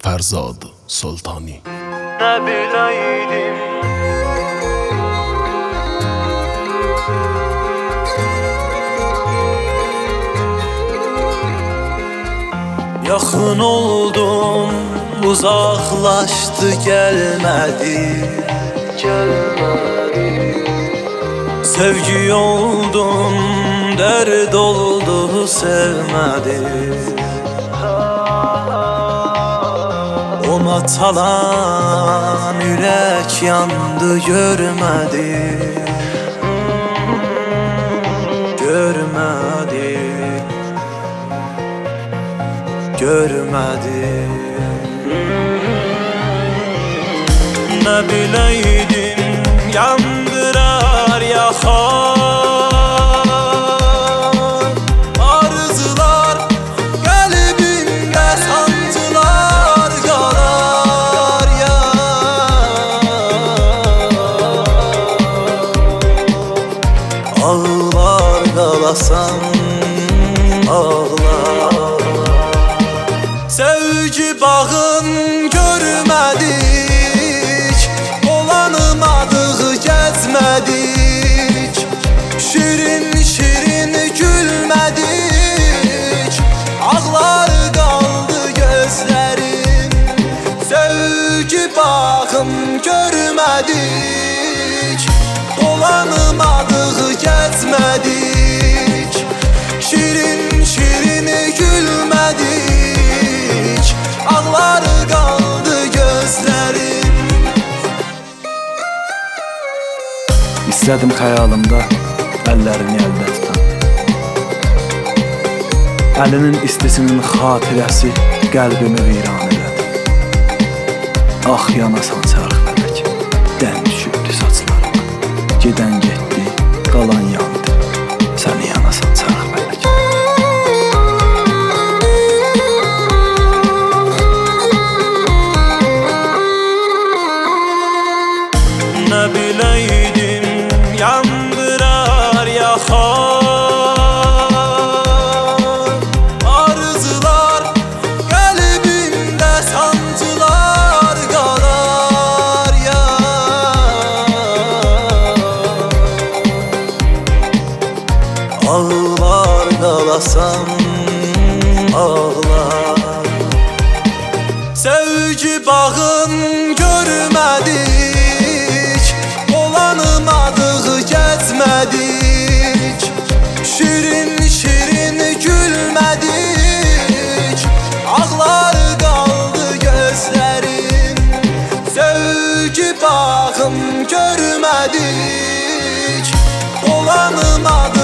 Fərzad Sultani. Nə biləydim yaxın oldum, uzaqlaşdı, gəlmədi. Sevgi oldum, dərd oldu, sevmədi. Ona çalan ürək yandı, görmədi. Görmədi, görmədi. Nə biləydim yandırar yaxar arzular, qəlbimdə sancılar qalar ya. Ağlar qalasan, ağlar. Sevgi bağın görmədik, dolanmadıq, gəzmədik. Şirin şirin gülmədik, ağlar qaldı gözlərim. Sevgi bağın görmədik, dolanmadıq, gəzmədik. Şirin şirin gülmədik, ağlar qaldı gözlərim. İstədim xəyalımda əllərini əldə tutan, əlinin istisinin xatirəsi qəlbimi viran elədi. Ax yanasan çarx fələk, dən düşübdü saçlarıma. Gedən getdi, qalan yandı, səni yanasan çarx fələk. Nə biləydim yandırar yaxar arzular, qəlbimdə sancılar qalar ya. Ağlar qalasan, ağlar. Sevgi bağın görmədik, dolanmadıq, gəzmədik. Şirin şirin gülmədik, ağlar qaldı gözlərim. Sevgi bağın görmədik, dolanmadıq,